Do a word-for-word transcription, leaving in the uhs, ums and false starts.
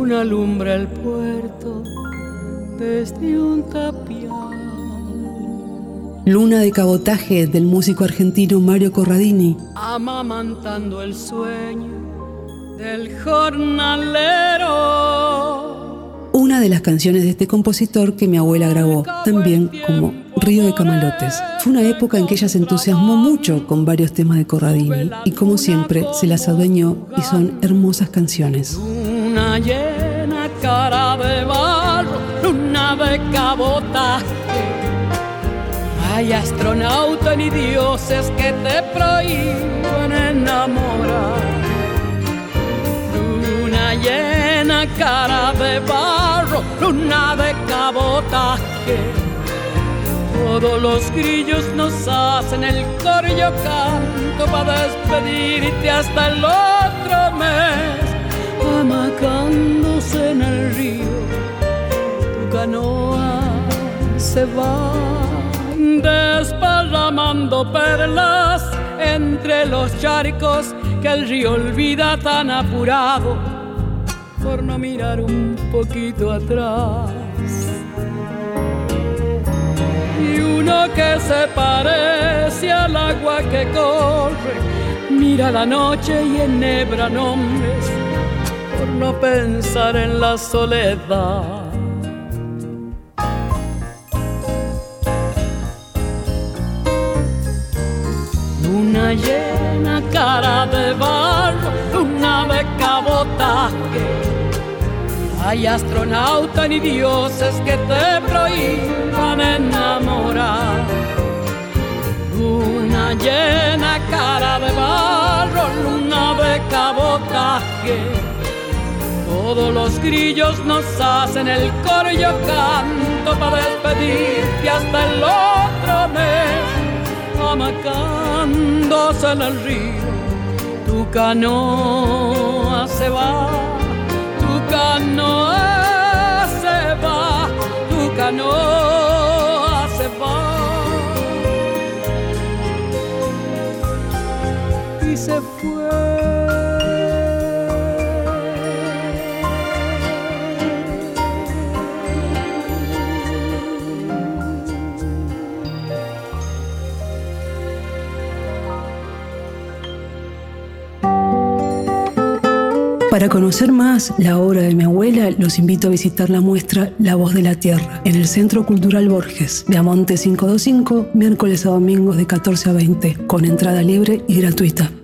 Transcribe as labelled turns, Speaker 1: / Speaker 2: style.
Speaker 1: luna alumbra el puerto desde un tapial.
Speaker 2: Luna de cabotaje del músico argentino Mario Corradini.
Speaker 1: Amamantando el sueño del jornalero.
Speaker 2: Una de las canciones de este compositor que mi abuela grabó, también como Río de Camalotes. Fue una época en que ella se entusiasmó mucho con varios temas de Corradini y como siempre se las adueñó y son hermosas canciones.
Speaker 1: Luna llena, cara de barro, luna de cabotaje. Hay astronauta ni dioses que te prohíban enamorar. Luna llena, cara de barro, luna de cabotaje. Todos los grillos nos hacen el coro y yo canto para despedirte hasta el otro mes. Amacándose en el río, tu canoa se va desparramando perlas entre los charcos que el río olvida tan apurado por no mirar un poquito atrás. Y uno que se parece al agua que corre mira la noche y enhebra nombres por no pensar en la soledad. Luna llena, cara de barro, luna de cabotaje. Hay astronauta ni dioses que te prohíban enamorar. Luna llena, cara de barro, luna de cabotaje. Todos los grillos nos hacen el coro y yo canto para despedirte hasta el otro mes. Amacándose en el río, tu canoa se va, tu canoa se va, tu canoa se va y se fue.
Speaker 2: Para conocer más la obra de mi abuela, los invito a visitar la muestra La Voz de la Tierra en el Centro Cultural Borges, Viamonte quinientos veinticinco, miércoles a domingos de catorce a veinte, con entrada libre y gratuita.